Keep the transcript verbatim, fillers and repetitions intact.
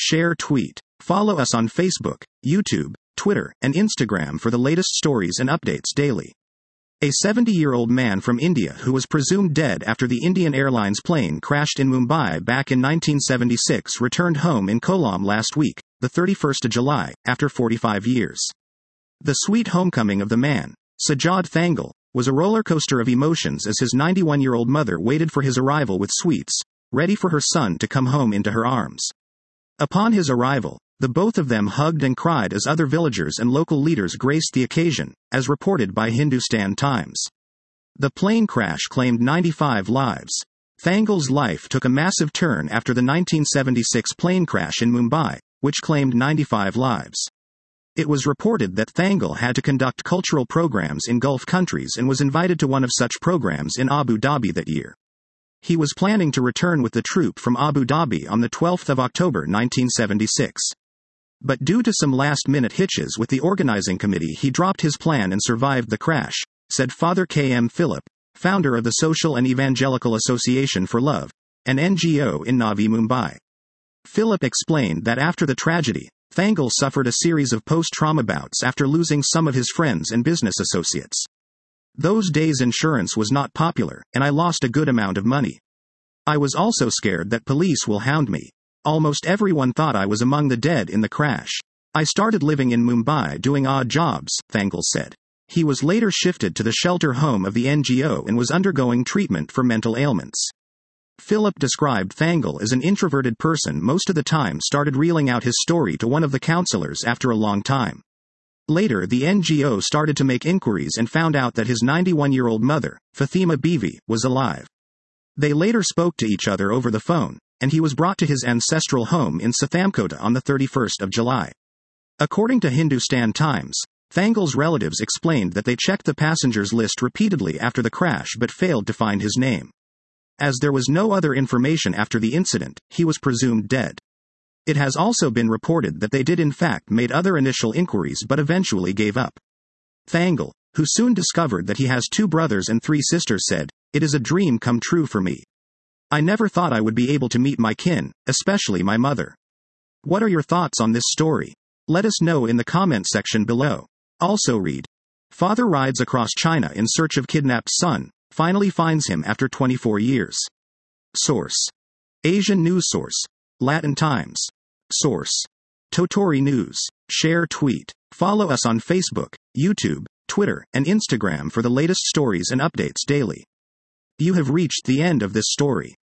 share, tweet. Follow us on Facebook, YouTube, Twitter, and Instagram for the latest stories and updates daily. A seventy-year-old man from India who was presumed dead after the Indian Airlines plane crashed in Mumbai back in nineteen seventy-six returned home in Kollam last week, the thirty-first of July, after forty-five years. The sweet homecoming of the man, Sajjad Thangal, was a roller coaster of emotions as his ninety-one-year-old mother waited for his arrival with sweets, ready for her son to come home into her arms. Upon his arrival, the both of them hugged and cried as other villagers and local leaders graced the occasion, as reported by Hindustan Times. The plane crash claimed ninety-five lives. Thangal's life took a massive turn after the nineteen seventy-six plane crash in Mumbai, which claimed ninety-five lives. It was reported that Thangal had to conduct cultural programs in Gulf countries and was invited to one of such programs in Abu Dhabi that year. He was planning to return with the troop from Abu Dhabi on the twelfth of October nineteen seventy-six. But due to some last-minute hitches with the organizing committee, he dropped his plan and survived the crash, said Father K M Philip, founder of the Social and Evangelical Association for Love, an N G O in Navi Mumbai. Philip explained that after the tragedy, Thangal suffered a series of post-trauma bouts after losing some of his friends and business associates. Those days insurance was not popular, and I lost a good amount of money. I was also scared that police will hound me. Almost everyone thought I was among the dead in the crash. I started living in Mumbai doing odd jobs, Thangal said. He was later shifted to the shelter home of the N G O and was undergoing treatment for mental ailments. Philip described Thangal as an introverted person most of the time, started reeling out his story to one of the counselors after a long time. Later the N G O started to make inquiries and found out that his ninety-one-year-old mother, Fatima Bivi, was alive. They later spoke to each other over the phone, and he was brought to his ancestral home in Sathamkota on the thirty-first of July. According to Hindustan Times, Thangal's relatives explained that they checked the passengers list repeatedly after the crash but failed to find his name. As there was no other information after the incident, he was presumed dead. It has also been reported that they did in fact made other initial inquiries but eventually gave up. Thangal, who soon discovered that he has two brothers and three sisters, said, "It is a dream come true for me. I never thought I would be able to meet my kin, especially my mother." What are your thoughts on this story? Let us know in the comment section below. Also read, Father rides across China in search of kidnapped son, finally finds him after twenty-four years. Source: Asian News Source. Latin Times. Source: Totori News. Share, tweet. Follow us on Facebook, YouTube, Twitter, and Instagram for the latest stories and updates daily. You have reached the end of this story.